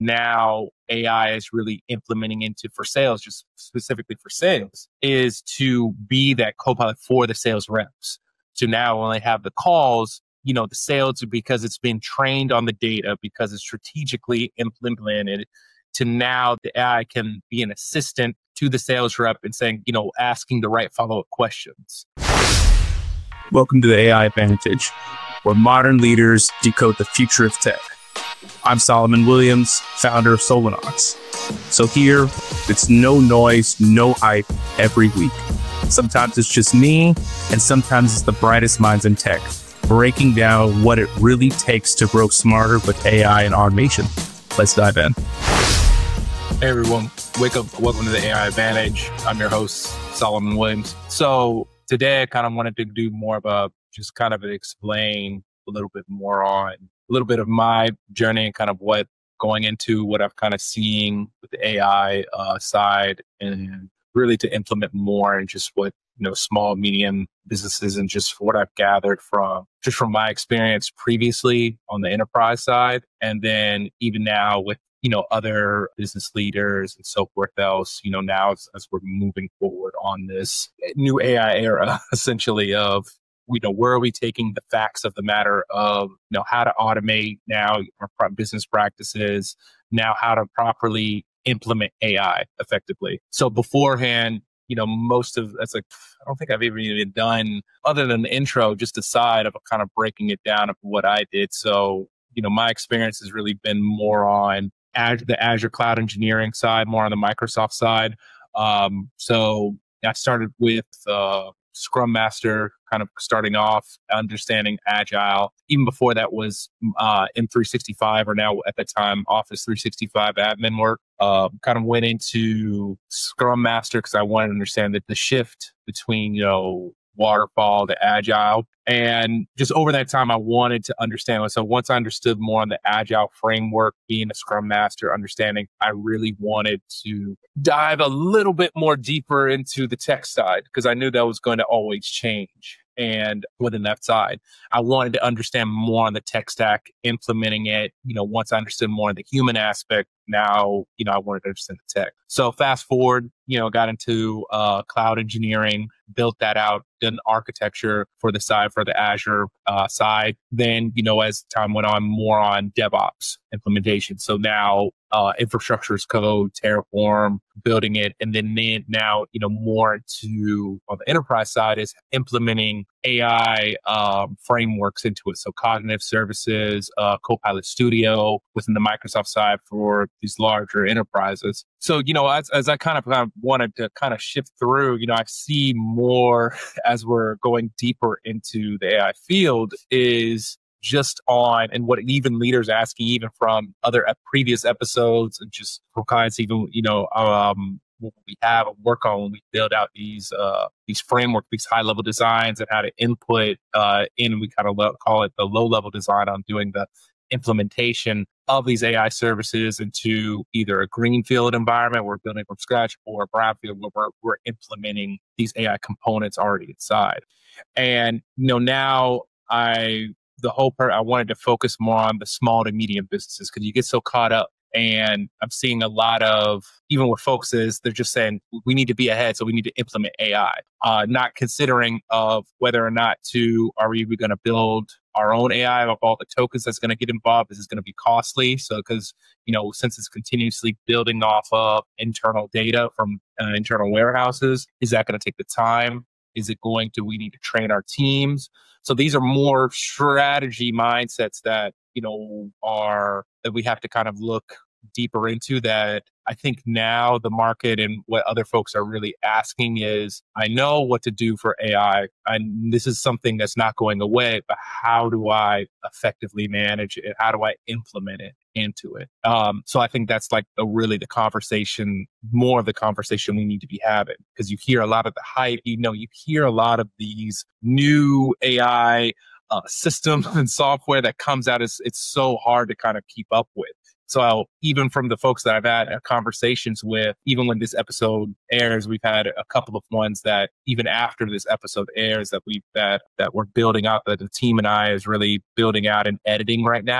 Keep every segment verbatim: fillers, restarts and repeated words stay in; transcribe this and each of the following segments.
now A I is really implementing into for sales, just specifically for sales, is to be that co-pilot for the sales reps. So now when they have the calls, you know, the sales, because it's been trained on the data, because it's strategically implemented, to now the A I can be an assistant to the sales rep and saying, you know, asking the right follow-up questions. Welcome to the A I Advantage, where modern leaders decode the future of tech. I'm Solomon Williams, founder of Solanox. So here, it's no noise, no hype every week. Sometimes it's just me, and sometimes it's the brightest minds in tech, breaking down what it really takes to grow smarter with A I and automation. Let's dive in. Hey everyone, wake up, welcome to the A I Advantage. I'm your host, Solomon Williams. So today I kind of wanted to do more of a, just kind of explain a little bit more on a little bit of my journey and kind of what going into what I've kind of seen with the A I uh, side, and really to implement more and just what, you know, small, medium businesses, and just what I've gathered from just from my experience previously on the enterprise side. And then even now with, you know, other business leaders and so forth else, you know, now as, as we're moving forward on this new A I era, essentially, of, you know, where are we taking the facts of the matter of, you know, how to automate now our business practices, now how to properly implement A I effectively. So beforehand, you know, most of that's like, I don't think I've even even done, other than the intro, just a side of kind of breaking it down of what I did. So, you know, my experience has really been more on Azure, the Azure cloud engineering side, more on the Microsoft side. Um, so I started with uh, Scrum Master, kind of starting off, understanding Agile. Even before that was uh, M three sixty-five, or now at the time Office three sixty-five admin work. Uh, kind of went into Scrum Master because I wanted to understand that the shift between, you know, waterfall to Agile. And just over that time, I wanted to understand. So once I understood more on the Agile framework, being a Scrum Master, understanding, I really wanted to dive a little bit more deeper into the tech side, because I knew that was going to always change. And within that side, I wanted to understand more on the tech stack, implementing it. You know, once I understood more on the human aspect, now, you know, I wanted to understand the tech. So fast forward, you know, got into uh, cloud engineering, built that out, did an architecture for the side, for the Azure uh, side. Then, you know, as time went on, more on DevOps implementation. So now uh, infrastructure as code, Terraform, building it. And then, then now, you know, more to on the enterprise side is implementing A I um, frameworks into it. So cognitive services, uh, Copilot Studio within the Microsoft side for these larger enterprises. So, you know, as, as I kind of, kind of wanted to kind of shift through, you know, I see more as we're going deeper into the A I field is just on, and what even leaders asking, even from other uh, previous episodes, and just from clients, even, you know, um, what we have and work on when we build out these uh, these framework, these high level designs, and how to input uh, in, we kind of lo- call it the low level design on doing the implementation of these A I services into either a greenfield environment we're building from scratch, or a brownfield where we're, we're implementing these A I components already inside. And, you know, now I, the whole part, I wanted to focus more on the small to medium businesses, because you get so caught up. And I'm seeing a lot of, even with folks, is they're just saying, we need to be ahead, so we need to implement A I, uh, not considering of whether or not to, are we going to build our own A I of all the tokens that's going to get involved? Is this going to be costly? So, because, you know, since it's continuously building off of internal data from uh, internal warehouses, is that going to take the time? Is it going to, we need to train our teams? So these are more strategy mindsets that, you know, are, that we have to kind of look deeper into, that I think now the market and what other folks are really asking is, I know what to do for A I, and this is something that's not going away, but how do I effectively manage it? How do I implement it into it? Um, so I think that's like the, really the conversation, more of the conversation we need to be having, because you hear a lot of the hype, you know, you hear a lot of these new A I uh, systems and software that comes out. It's, it's so hard to kind of keep up with. So even from the folks that I've had conversations with, even when this episode airs, we've had a couple of ones that even after this episode airs that we've that that we're building out, that the team and I is really building out and editing right now.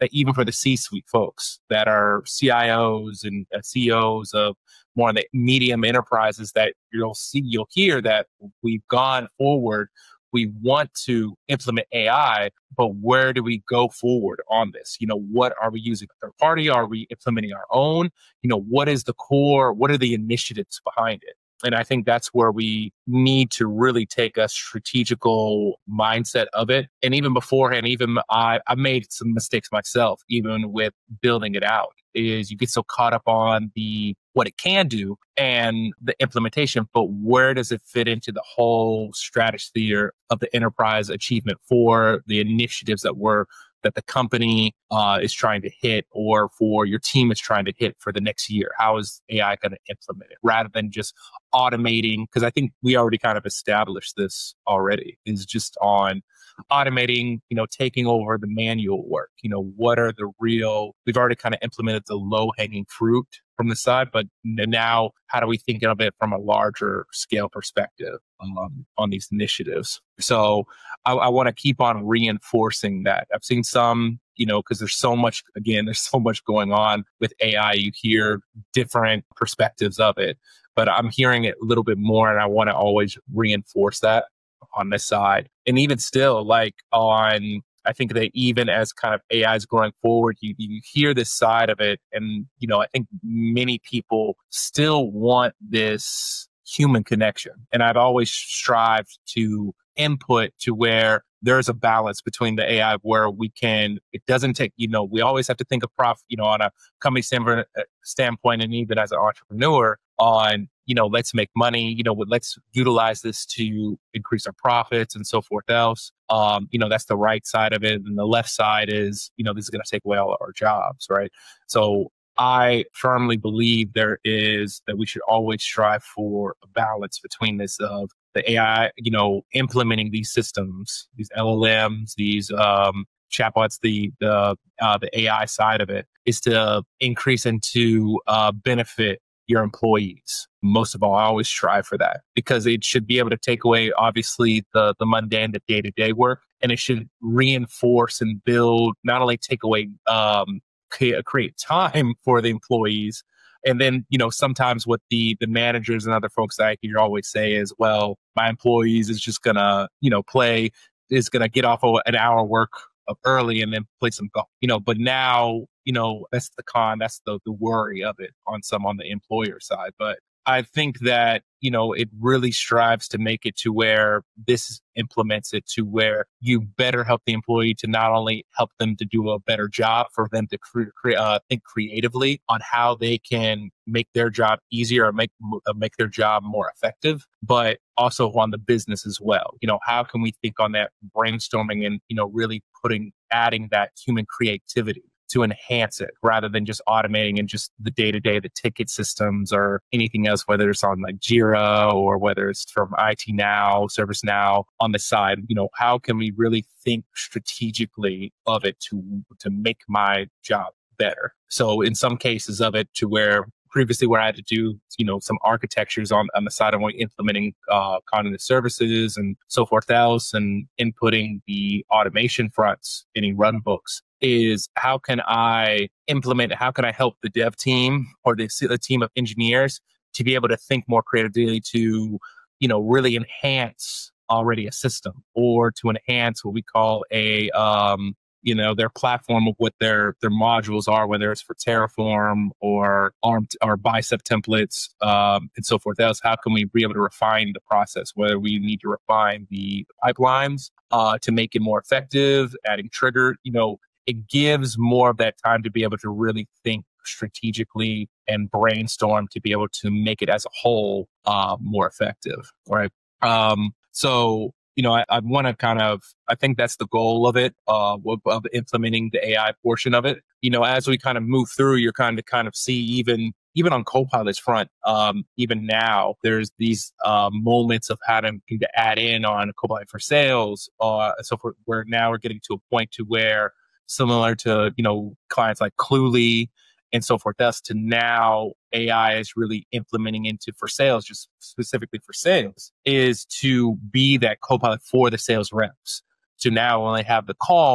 that even for the C-suite folks that are C I Os and uh, C E Os of more of the medium enterprises, that you'll see, you'll hear that we've gone forward. We want to implement A I, but where do we go forward on this? You know, what are we using? Third party? Are we implementing our own? You know, what is the core? What are the initiatives behind it? And I think that's where we need to really take a strategical mindset of it. And even beforehand, even I, I made some mistakes myself, even with building it out, is you get so caught up on the what it can do and the implementation, but where does it fit into the whole stratosphere of the enterprise achievement for the initiatives that we're that the company uh, is trying to hit, or for your team is trying to hit for the next year? How is A I going to implement it rather than just automating? Because I think we already kind of established this already, is just on automating, you know, taking over the manual work. You know, what are the real, we've already kind of implemented the low hanging fruit from the side, but now how do we think of it from a larger scale perspective um, on these initiatives? So I, I want to keep on reinforcing that. I've seen some, you know, because there's so much, again, there's so much going on with A I. You hear different perspectives of it, but I'm hearing it a little bit more, and I want to always reinforce that on this side. And even still, like on, I think that even as kind of A I is growing forward, you, you hear this side of it. And, you know, I think many people still want this human connection. And I've always strived to input to where there's a balance between the A I where we can, it doesn't take, you know, we always have to think of profit, you know, on a company standpoint, and even as an entrepreneur on, you know, let's make money, you know, let's utilize this to increase our profits and so forth else. Um, you know, that's the right side of it. And the left side is, you know, this is going to take away all our jobs, right? So I firmly believe there is, that we should always strive for a balance between this of the A I, you know, implementing these systems, these L L Ms, these um, chatbots, the the uh, the A I side of it is to increase and to uh, benefit your employees. Most of all, I always strive for that, because it should be able to take away, obviously, the the mundane, the day to day work, and it should reinforce and build, not only take away, um, create time for the employees. And then, you know, sometimes what the the managers and other folks that I hear always say is, well, my employees is just gonna, you know, play, is gonna get off of an hour work of early and then play some golf, you know. But now, you know, that's the con, that's the the worry of it on some on the employer side. But I think that, you know, it really strives to make it to where this implements it to where you better help the employee to not only help them to do a better job, for them to cre- cre- uh, think creatively on how they can make their job easier or make uh, make their job more effective, but also on the business as well. You know, how can we think on that brainstorming and, you know, really putting, adding that human creativity to enhance it, rather than just automating and just the day-to-day, the ticket systems or anything else, whether it's on like Jira or whether it's from I T Now, ServiceNow on the side. You know, how can we really think strategically of it to to make my job better? So in some cases of it, to where previously where I had to do, you know, some architectures on, on the side of implementing uh, cognitive services and so forth else, and inputting the automation fronts, any run books, is how can I implement, how can I help the dev team or the, the team of engineers to be able to think more creatively to, you know, really enhance already a system, or to enhance what we call a, um, you know, their platform of what their their modules are, whether it's for Terraform or ARM or Bicep templates um, and so forth else. How can we be able to refine the process, whether we need to refine the pipelines uh, to make it more effective, adding trigger, you know, it gives more of that time to be able to really think strategically and brainstorm to be able to make it as a whole uh, more effective, right? Um, so, you know, I, I want to kind of, I think that's the goal of it, uh, of, of implementing the A I portion of it. You know, as we kind of move through, you're kind of kind of see even even on Copilot's front, um, even now, there's these uh, moments of having to add in on Copilot for sales, uh, so forth, where now we're getting to a point to where, similar to, you know, clients like Cluely and so forth, that's to now A I is really implementing into for sales, just specifically for sales, is to be that Copilot for the sales reps. To now only have the calls,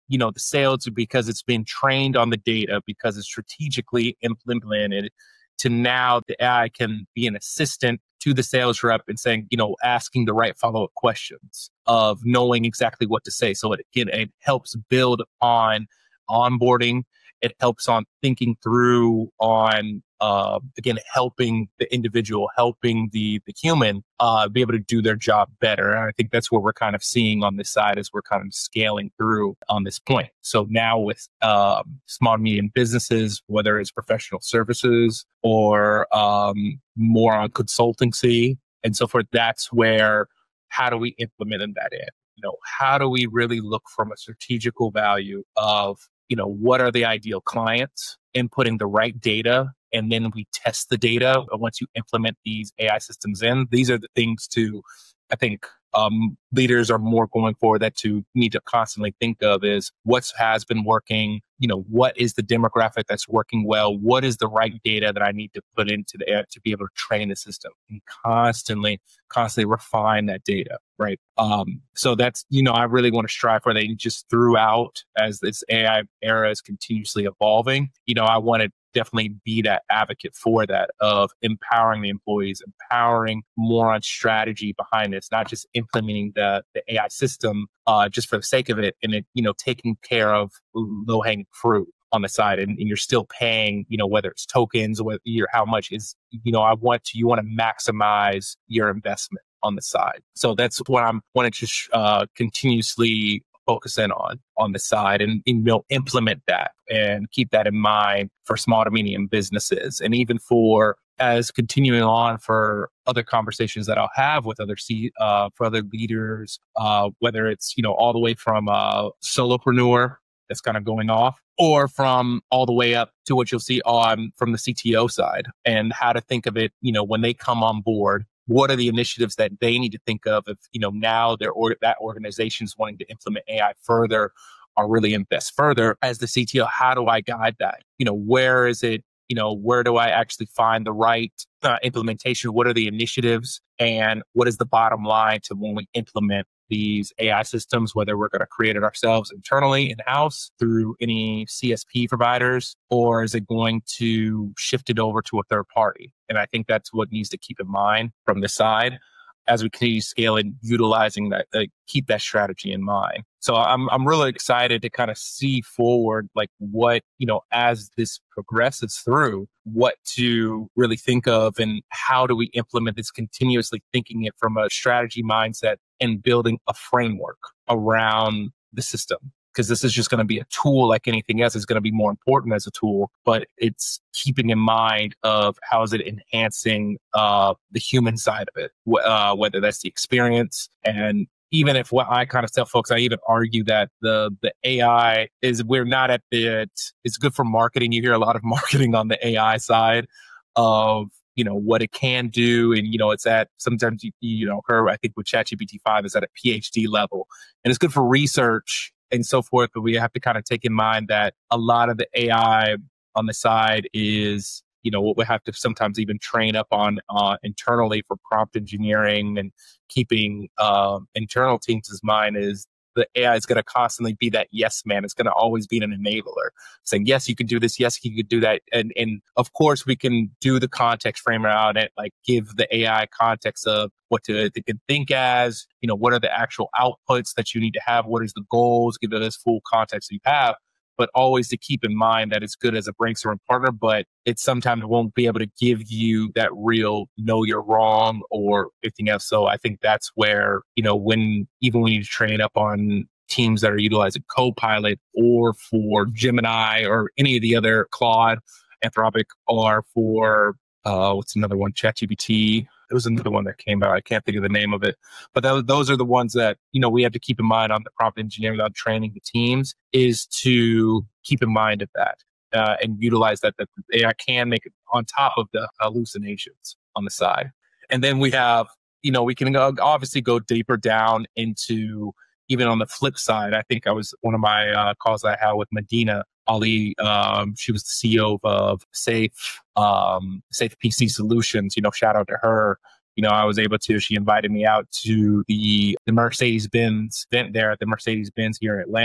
you know, the sales, because it's been trained on the data, because it's strategically implemented, to now the A I can be an assistant to the sales rep and saying, you know, asking the right follow-up questions of knowing exactly what to say. So it, it, it helps build on onboarding. It helps on thinking through on, uh, again, helping the individual, helping the the human uh, be able to do their job better. And I think that's what we're kind of seeing on this side as we're kind of scaling through on this point. So now with um, small and medium businesses, whether it's professional services or um, more on consultancy and so forth, that's where, how do we implement that in? You know, how do we really look from a strategical value of, you know, what are the ideal clients, inputting the right data, and then we test the data once you implement these A I systems in. These are the things to, I think, um, leaders are more going for that to need to constantly think of is what has been working, you know, what is the demographic that's working well, what is the right data that I need to put into the A I to be able to train the system, and constantly, constantly refine that data, right? Um, so that's, you know, I really want to strive for that just throughout as this A I era is continuously evolving. You know, I want to definitely be that advocate for that of empowering the employees, empowering more on strategy behind this, not just implementing the, the A I system uh, just for the sake of it, and it, you know, taking care of low hanging fruit on the side, and, and you're still paying, you know, whether it's tokens or whether you're, how much is, you know, I want to, you want to maximize your investment on the side. So that's what I'm wanting to uh, continuously focus in on on the side, and, and you know, implement that and keep that in mind for small to medium businesses, and even for as continuing on for other conversations that I'll have with other C, uh, for other leaders, uh, whether it's, you know, all the way from a solopreneur that's kind of going off, or from all the way up to what you'll see on from the C T O side, and how to think of it, you know, when they come on board. What are the initiatives that they need to think of if, you know, now their or that organization's wanting to implement A I further or really invest further as the C T O? How do I guide that? You know, where is it? You know, where do I actually find the right uh, implementation? What are the initiatives, and what is the bottom line to when we implement these A I systems, whether we're going to create it ourselves internally in-house through any C S P providers, or is it going to shift it over to a third party? And I think that's what needs to keep in mind from this side as we continue to scale and utilizing that, uh, keep that strategy in mind. So I'm I'm really excited to kind of see forward, like what, you know, as this progresses through, what to really think of and how do we implement this, continuously thinking it from a strategy mindset and building a framework around the system. Because this is just going to be a tool like anything else. It's going to be more important as a tool, but it's keeping in mind of how is it enhancing uh, the human side of it, uh, whether that's the experience. And even if what I kind of tell folks, I even argue that the the A I is, we're not at the, it's good for marketing. You hear a lot of marketing on the A I side of, you know, what it can do. And, you know, it's at, sometimes, you, you know, her, I think with ChatGPT five is at a PhD level, and it's good for research and so forth. But we have to kind of take in mind that a lot of the A I on the side is, you know, what we have to sometimes even train up on uh, internally for prompt engineering and keeping uh, internal teams' mind is the A I is going to constantly be that yes man. It's going to always be an enabler, saying, yes, you can do this. Yes, you could do that. And and of course, we can do the context frame around it, like give the A I context of what to, they can think as, you know, what are the actual outputs that you need to have? What is the goals? Give it this full context that you have. But always to keep in mind that it's good as a brainstorm partner, but it sometimes won't be able to give you that real know you're wrong or anything else. So I think that's where, you know, when, even when you train up on teams that are utilizing Copilot or for Gemini or any of the other Claude, Anthropic, or for, uh, what's another one, ChatGPT. There was another one that came out. I can't think of the name of it. But that, those are the ones that, you know, we have to keep in mind on the prompt engineering without training the teams, is to keep in mind of that uh, and utilize that, that the A I can make it on top of the hallucinations on the side. And then we have, you know, we can go, obviously go deeper down into, even on the flip side, I think I was, one of my uh, calls I had with Medina Ali, um, she was the C E O of, of Safe, um, Safe P C Solutions. You know, shout out to her. You know, I was able to, she invited me out to the, the Mercedes-Benz event there at the Mercedes-Benz here in Atlanta.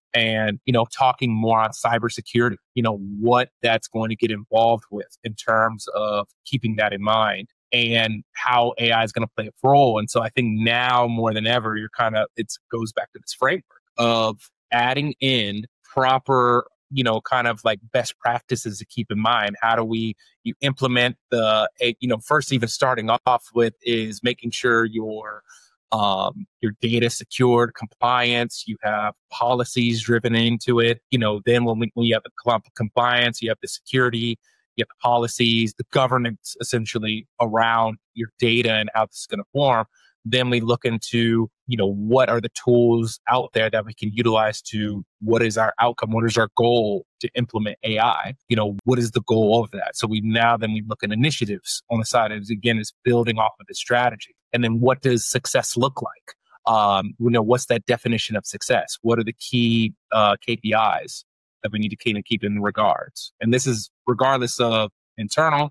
and, you know, talking more on cybersecurity, you know, what that's going to get involved with in terms of keeping that in mind and how A I is going to play a role. And so I think now more than ever, you're kind of, it goes back to this framework of adding in proper, you know, kind of like best practices to keep in mind. How do we you implement the, you know, first even starting off with is making sure your um, your data secured, compliance, you have policies driven into it. You know, then when, we, when you have the compliance, you have the security, you have the policies, the governance essentially around your data and how this is going to form. Then we look into, you know, what are the tools out there that we can utilize to, what is our outcome? What is our goal to implement A I? You know, what is the goal of that? So we now then we look at initiatives on the side. And again, is building off of the strategy. And then what does success look like? Um, you know, what's that definition of success? What are the key uh, K P Is that we need to kind of keep in regards? And this is regardless of internal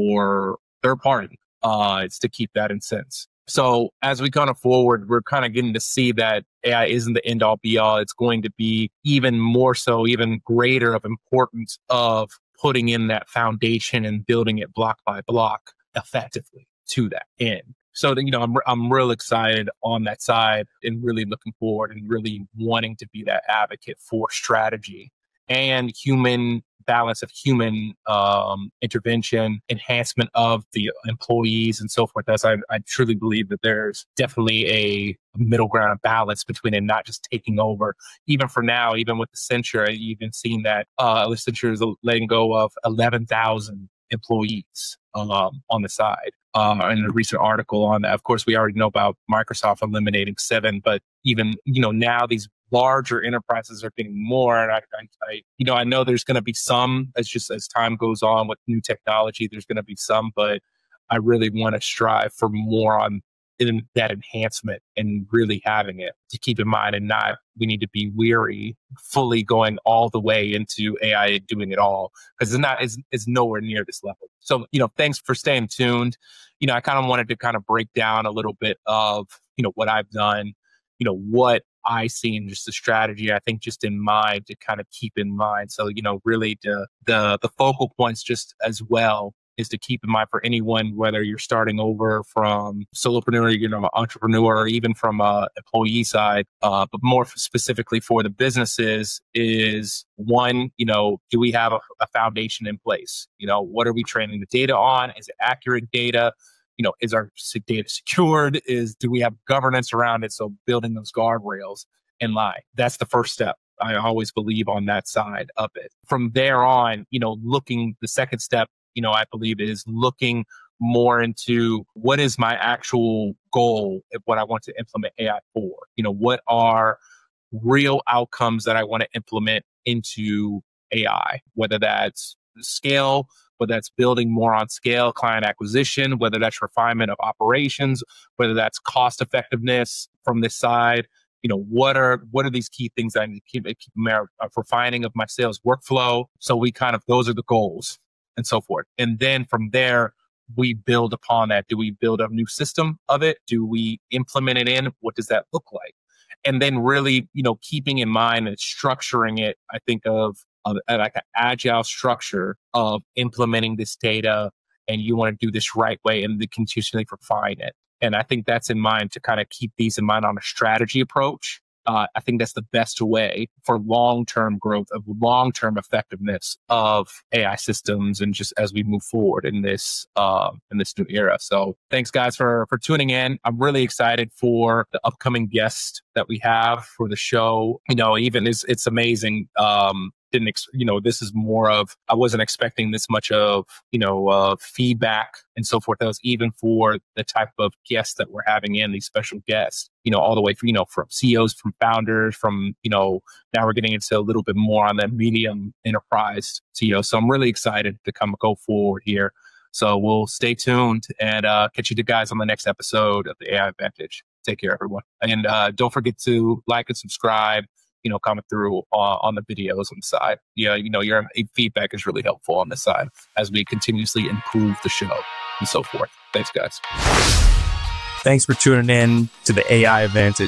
or third party. Uh, it's to keep that in sense. So as we kind of forward, we're kind of getting to see that A I isn't the end all be all. It's going to be even more so, even greater of importance of putting in that foundation and building it block by block effectively to that end. So, you know, I'm I'm real excited on that side and really looking forward and really wanting to be that advocate for strategy and human balance of human um, intervention, enhancement of the employees and so forth. As I, I truly believe that there's definitely a middle ground balance between it, not just taking over. Even for now, even with Accenture, I've even seen that uh, Accenture is letting go of eleven thousand employees um, on the side. Uh, in a recent article on that, of course, we already know about Microsoft eliminating seven, but even, you know, now these larger enterprises are getting more. And I, I, I you know, I know there's going to be some as just as time goes on with new technology, there's going to be some, but I really want to strive for more on in that enhancement and really having it to keep in mind and not, we need to be weary, fully going all the way into A I doing it all because it's not, it's, it's nowhere near this level. So, you know, thanks for staying tuned. You know, I kind of wanted to kind of break down a little bit of, you know, what I've done, you know, what I see in just the strategy, I think just in mind to kind of keep in mind. So, you know, really the, the, the focal points just as well is to keep in mind for anyone, whether you're starting over from solopreneur, you know, entrepreneur, or even from a employee side, uh, but more specifically for the businesses is one, you know, do we have a, a foundation in place? You know, what are we training the data on? Is it accurate data? You know, is our data secured? Is, do we have governance around it? So building those guardrails in line, that's the first step. I always believe on that side of it. From there on, you know, looking, the second step, you know, I believe is looking more into what is my actual goal of what I want to implement A I for. You know, what are real outcomes that I want to implement into A I, whether that's scale, whether that's building more on scale, client acquisition, whether that's refinement of operations, whether that's cost effectiveness from this side. You know, what are what are these key things that I need to keep, keep uh, refining of my sales workflow? So we kind of, those are the goals and so forth. And then from there, we build upon that. Do we build a new system of it? Do we implement it in? What does that look like? And then really, you know, keeping in mind and structuring it, I think of, of like an agile structure of implementing this data, and you want to do this right way and then continuously refine it. And I think that's in mind to kind of keep these in mind on a strategy approach. Uh, I think that's the best way for long-term growth, of long-term effectiveness of A I systems, and just as we move forward in this uh, in this new era. So, thanks guys for for tuning in. I'm really excited for the upcoming guests that we have for the show. You know, even it's it's amazing. Um, didn't ex- you know, this is more of, I wasn't expecting this much of, you know, uh, feedback and so forth. That was even for the type of guests that we're having in, these special guests, you know, all the way from, you know, from C E Os, from founders, from, you know, now we're getting into a little bit more on that medium enterprise C E O. So I'm really excited to come go forward here. So we'll stay tuned and uh, catch you guys on the next episode of the A I Advantage. Take care, everyone. And uh, don't forget to like and subscribe, you know, comment through uh, on the videos on the side. Yeah, you know, your feedback is really helpful on this side as we continuously improve the show and so forth. Thanks, guys. Thanks for tuning in to the A I Advantage.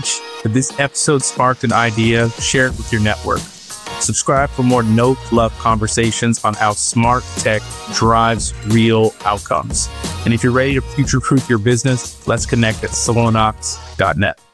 If this episode sparked an idea, share it with your network. Subscribe for more no-fluff conversations on how smart tech drives real outcomes. And if you're ready to future-proof your business, let's connect at Solonox dot net.